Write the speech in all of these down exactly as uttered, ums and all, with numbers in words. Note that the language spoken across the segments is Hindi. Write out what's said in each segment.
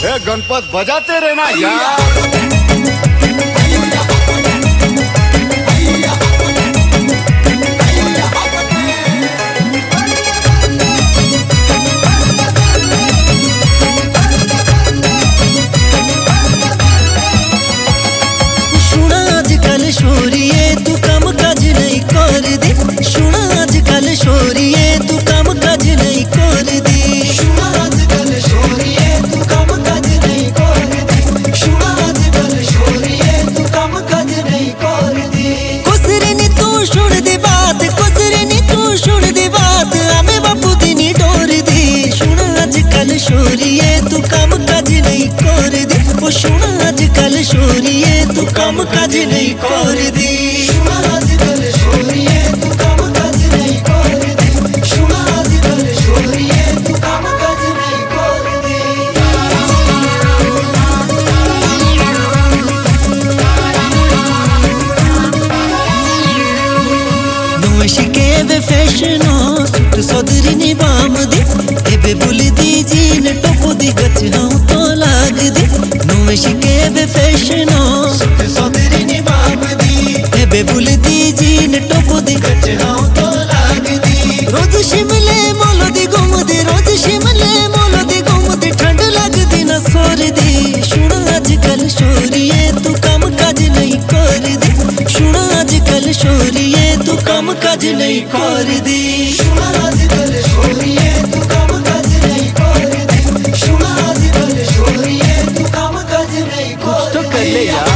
ए गणपत बजाते रहना यार। शोरिए तू काम काज नहीं कर दे, सुना आजकल शोरिए तू काम काज नहीं कर दे, सुना आजकल शोरिए तू काम काज नहीं कर दे, सुना आजकल शोरिए तू काम काज नहीं कर दे। कुसरे नी तू सुन दे बात, कुसरे नी तू सुन दे बात, आमे बापू दी नी डोर दे, सुना आजकल शोरिए तू काम काज नहीं कर दे, ओ सुना आजकल शोरिए तू काम काज नहीं कर दे, सुना आजकल शोरिए तू काम काज नहीं कर दे, सुना आजकल शोरिए तू काम काज नहीं कर दे। नोशिके बे फैशनो सुट सोदरी नी बाम दे, एबे बुली दी जीन टोपो दी गच हां तो लाग दे, नोशिके बे फैशनो सुट सोदरी नी बाम दी, एबे बुली दी जीन टोपो दी गच हां तो लाग दी। रोज शिमले मोलो दी घूम दे, रोज शिमले मोलो दी घूम दे, ठंड लग दी ना सोर दी, सुना आजकल शोरिए तू काम काज नहीं कर दे, सुना आजकल शोरिए तू काम काज नहीं कर दे, सुना आजकल शोरिए तू काम काज नहीं कर दे, सुना आजकल शोरिए तू काम काज नहीं कर तो कर ले यार।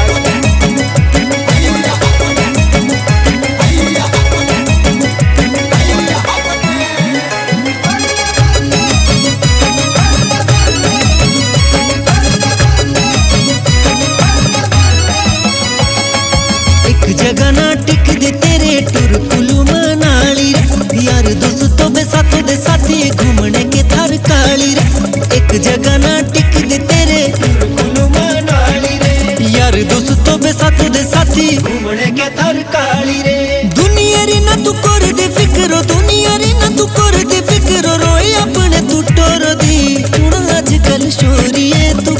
जगह ना टिक दे तेरे टुर कुल्लू मनाली रे, यार दोस्तों बे साथों दे साथी घूमने के थार काली रे, एक जगह ना टिक दे तेरे टुर कुल्लू मनाली रे, यार दोस्तों बे साथों दे साथी घूमने के थार काली रे। दुनिया री ना तू कर दे फिक्रो, दुनिया री ना तू कर दे फिक्रो, रोए अपने तू टोर दी, सुना आजकल शोरिए तू